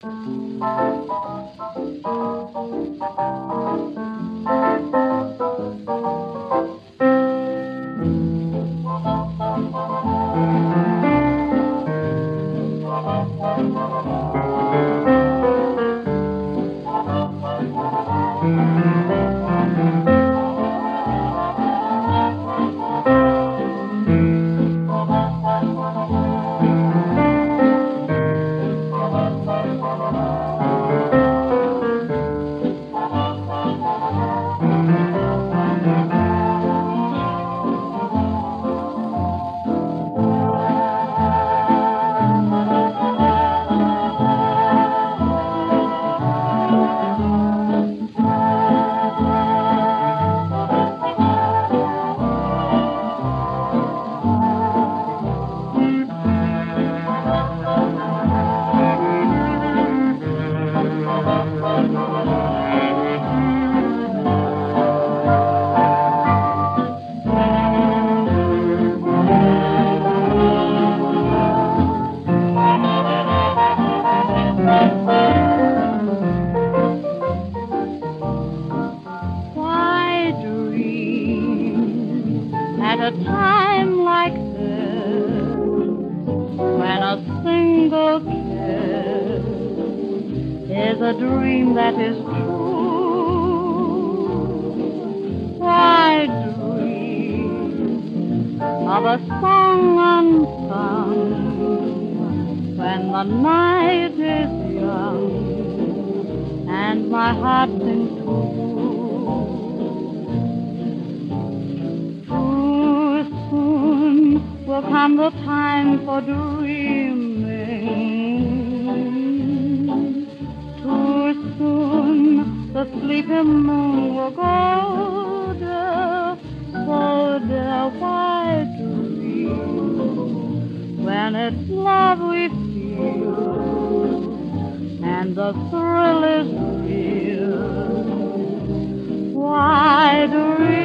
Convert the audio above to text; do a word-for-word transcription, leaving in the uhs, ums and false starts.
Why dream at a time like this when a single kiss is a dream that is true? Why dream of a song unsung when the night is young and my heart sings too? Too soon will come the time for dreaming. Too soon the sleeping moon will go down. So dear, why dream when it's love we feel and the thrill is real? Why dream